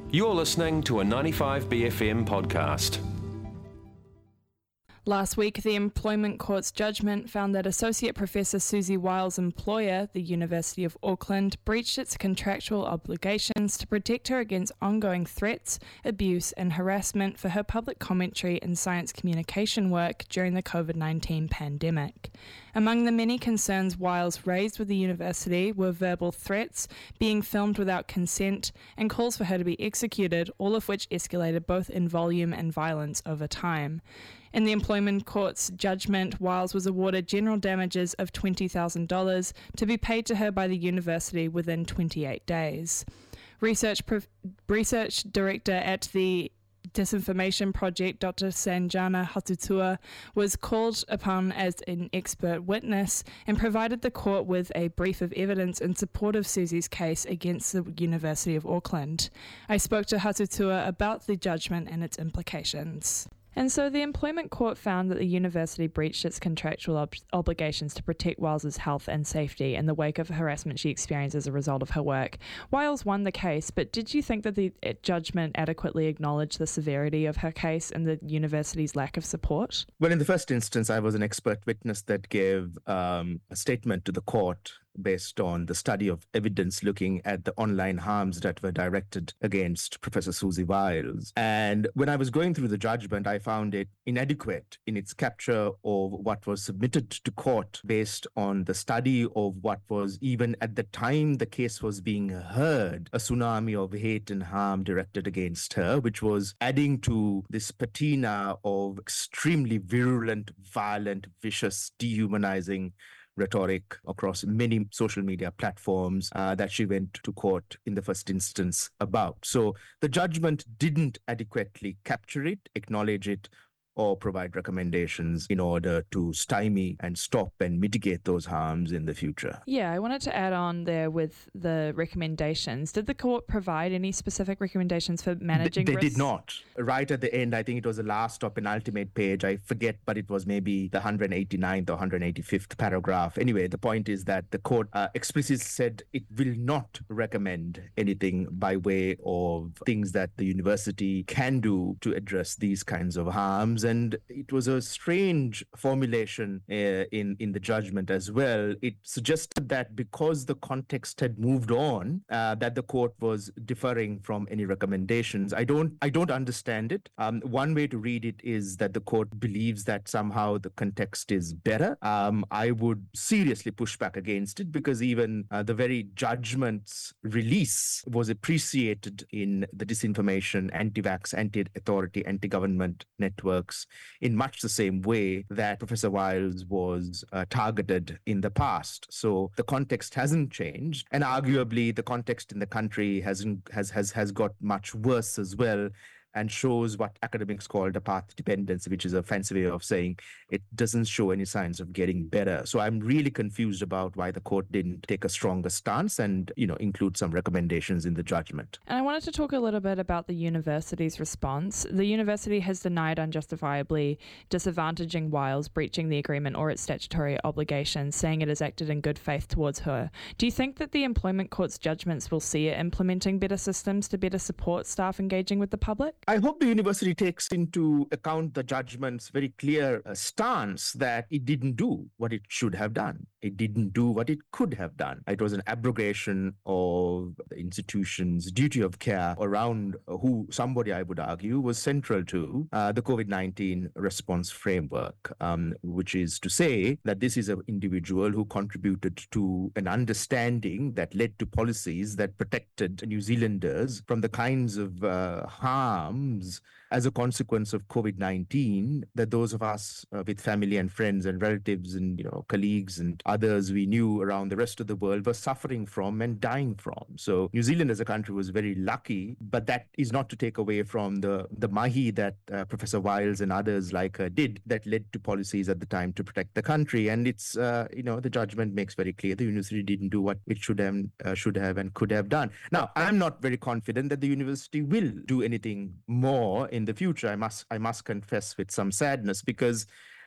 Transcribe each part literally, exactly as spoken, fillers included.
You're listening to a ninety-five B F M podcast. Last week, the Employment Court's judgment found that Associate Professor Susie Wiles' employer, the University of Auckland, breached its contractual obligations to protect her against ongoing threats, abuse and harassment for her public commentary and science communication work during the covid nineteen pandemic. Among the many concerns Wiles raised with the university were verbal threats, being filmed without consent, and calls for her to be executed, all of which escalated both in volume and violence over time. In the Employment Court's judgment, Wiles was awarded general damages of twenty thousand dollars to be paid to her by the university within twenty-eight days. Research, pro- research director at the Disinformation Project, Doctor Sanjana Hatutua, was called upon as an expert witness and provided the court with a brief of evidence in support of Susie's case against the University of Auckland. I spoke to Hatutua about the judgment and its implications. And so the Employment Court found that the university breached its contractual ob- obligations to protect Wiles' health and safety in the wake of harassment she experienced as a result of her work. Wiles won the case, but did you think that the judgment adequately acknowledged the severity of her case and the university's lack of support? Well, in the first instance, I was an expert witness that gave um, a statement to the court based on the study of evidence looking at the online harms that were directed against Professor Susie Wiles. And when I was going through the judgment, I found it inadequate in its capture of what was submitted to court based on the study of what was, even at the time the case was being heard, a tsunami of hate and harm directed against her, which was adding to this patina of extremely virulent, violent, vicious, dehumanizing rhetoric across many social media platforms uh, that she went to court in the first instance about. So the judgment didn't adequately capture it, acknowledge it, or provide recommendations in order to stymie and stop and mitigate those harms in the future. Yeah, I wanted to add on there with the recommendations. Did the court provide any specific recommendations for managing They, they risks? did not. Right at the end, I think it was the last or penultimate page, I forget, but it was maybe the one hundred eighty-ninth or one hundred eighty-fifth paragraph. Anyway, the point is that the court uh, explicitly said it will not recommend anything by way of things that the university can do to address these kinds of harms. And it was a strange formulation uh, in, in the judgment as well. It suggested that because the context had moved on, uh, that the court was deferring from any recommendations. I don't I don't understand it. Um, one way to read it is that the court believes that somehow the context is better. Um, I would seriously push back against it because even uh, the very judgment's release was appreciated in the disinformation, anti-vax, anti-authority, anti-government networks in much the same way that Professor Wiles was uh, targeted in the past. So the context hasn't changed, and arguably the context in the country hasn't has has has got much worse as well, and shows what academics call the path dependence, which is a fancy way of saying it doesn't show any signs of getting better. So I'm really confused about why the court didn't take a stronger stance and, you know, include some recommendations in the judgment. And I wanted to talk a little bit about the university's response. The university has denied unjustifiably disadvantaging Wiles, breaching the agreement or its statutory obligations, saying it has acted in good faith towards her. Do you think that the Employment Court's judgments will see it implementing better systems to better support staff engaging with the public? I hope the university takes into account the judgment's very clear uh, stance that it didn't do what it should have done. It didn't do what it could have done. It was an abrogation of the institution's duty of care around who somebody, I would argue, was central to uh, the covid nineteen response framework, um, which is to say that this is an individual who contributed to an understanding that led to policies that protected New Zealanders from the kinds of uh, harm as a consequence of covid nineteen that those of us uh, with family and friends and relatives and, you know, colleagues and others we knew around the rest of the world were suffering from and dying from. So New Zealand as a country was very lucky, but that is not to take away from the, the mahi that uh, Professor Wiles and others like her did that led to policies at the time to protect the country. And it's, uh, you know, the judgment makes very clear the university didn't do what it should have, uh, should have and could have done. Now, I'm not very confident that the university will do anything more in the future. I must I must confess with some sadness, because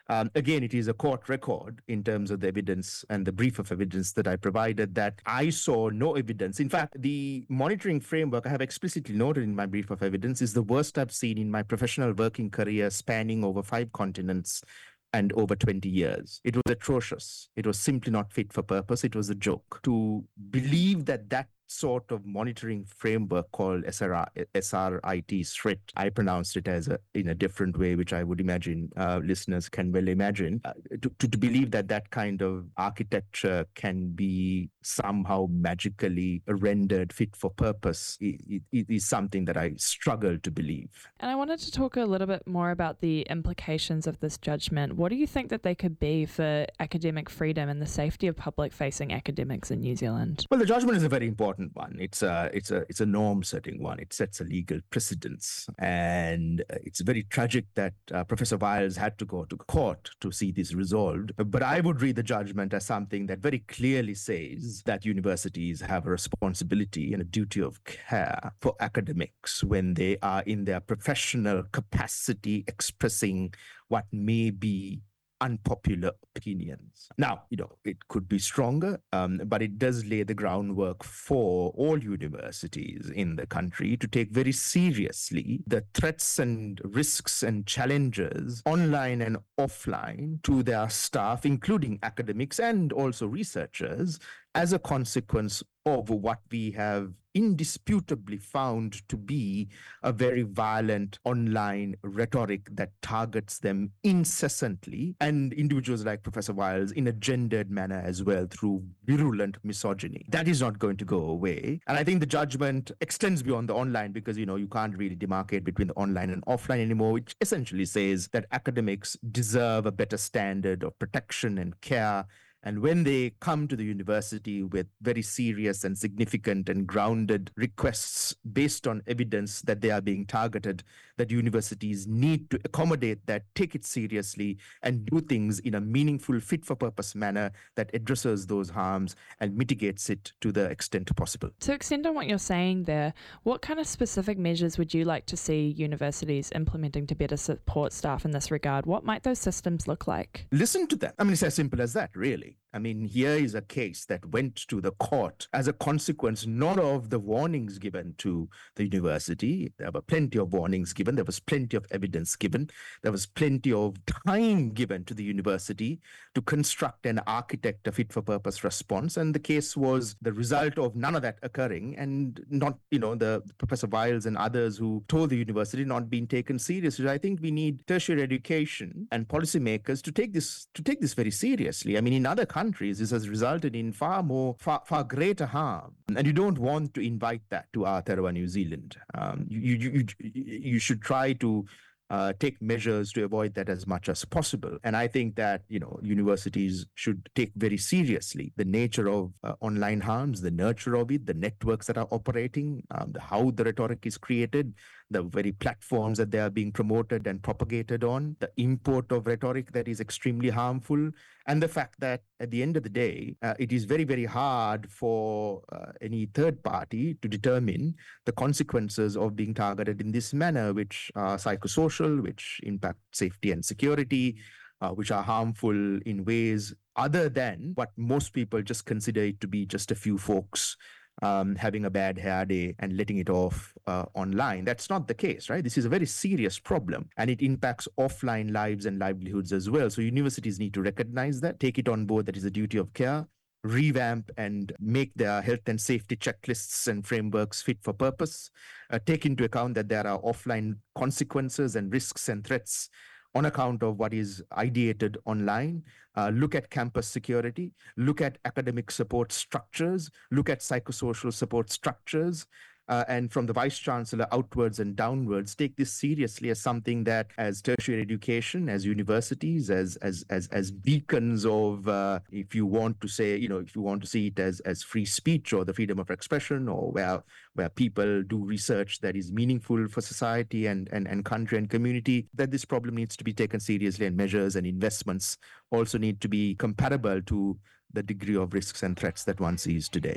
Um, again, it is a court record in terms of the evidence and the brief of evidence that I provided that I saw no evidence. In fact, the monitoring framework I have explicitly noted in my brief of evidence is the worst I've seen in my professional working career spanning over five continents and over twenty years. It was atrocious. It was simply not fit for purpose. It was a joke. To believe that that sort of monitoring framework called S R I, S R I T, S R I T, I pronounced it as a, in a different way, which I would imagine uh, listeners can well imagine, uh, to, to, to believe that that kind of architecture can be somehow magically rendered fit for purpose it, it is something that I struggle to believe. And I wanted to talk a little bit more about the implications of this judgment. What do you think that they could be for academic freedom and the safety of public-facing academics in New Zealand? Well, the judgment is a very important one. It's a it's a it's a norm-setting one. It sets a legal precedence, and it's very tragic that uh, Professor Wiles had to go to court to see this resolved. But I would read the judgment as something that very clearly says that universities have a responsibility and a duty of care for academics when they are in their professional capacity expressing what may be unpopular opinions. Now, you know, it could be stronger, um, but it does lay the groundwork for all universities in the country to take very seriously the threats and risks and challenges online and offline to their staff, including academics and also researchers, as a consequence of what we have indisputably found to be a very violent online rhetoric that targets them incessantly, and individuals like Professor Wiles in a gendered manner as well through virulent misogyny. That is not going to go away. And I think the judgment extends beyond the online because, you know, you can't really demarcate between the online and offline anymore, which essentially says that academics deserve a better standard of protection and care. And when they come to the university with very serious and significant and grounded requests based on evidence that they are being targeted, that universities need to accommodate that, take it seriously, and do things in a meaningful, fit-for-purpose manner that addresses those harms and mitigates it to the extent possible. To extend on what you're saying there, what kind of specific measures would you like to see universities implementing to better support staff in this regard? What might those systems look like? Listen to them. I mean, it's as simple as that, really. I mean, here is a case that went to the court as a consequence not of the warnings given to the university. There were plenty of warnings given. There was plenty of evidence given. There was plenty of time given to the university to construct and architect a fit-for-purpose response. And the case was the result of none of that occurring, and not, you know, the Professor Wiles and others who told the university not being taken seriously. I think we need tertiary education and policymakers to take this to take this very seriously. I mean, in other countries, this has resulted in far more, far, far greater harm. And you don't want to invite that to Aotearoa, New Zealand. Um, you, you, you, you should try to uh, take measures to avoid that as much as possible. And I think that, you know, universities should take very seriously the nature of uh, online harms, the nurture of it, the networks that are operating, um, the, how the rhetoric is created, the very platforms that they are being promoted and propagated on, the import of rhetoric that is extremely harmful, and the fact that at the end of the day, uh, it is very, very hard for uh, any third party to determine the consequences of being targeted in this manner, which are psychosocial, which impact safety and security, uh, which are harmful in ways other than what most people just consider it to be just a few folks Um, having a bad hair day and letting it off uh, online. That's not the case, right? This is a very serious problem, and it impacts offline lives and livelihoods as well. So universities need to recognize that, take it on board that is a duty of care, revamp and make their health and safety checklists and frameworks fit for purpose, uh, take into account that there are offline consequences and risks and threats on account of what is ideated online, uh, look at campus security, look at academic support structures, look at psychosocial support structures, uh, and from the Vice-Chancellor outwards and downwards, take this seriously as something that, as tertiary education, as universities, as as as as beacons of, uh, if you want to say, you know, if you want to see it as as free speech or the freedom of expression, or where where people do research that is meaningful for society and, and, and country and community, that this problem needs to be taken seriously, and measures and investments also need to be comparable to the degree of risks and threats that one sees today.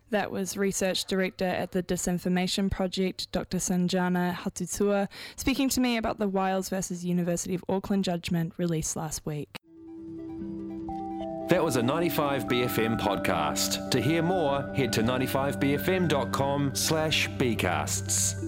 That was Research Director at the Disinformation Project, Doctor Sanjana Hatutua, speaking to me about the Wiles versus University of Auckland judgment released last week. That was a ninety-five B F M podcast. To hear more, head to ninety-five b f m dot com slash bcasts.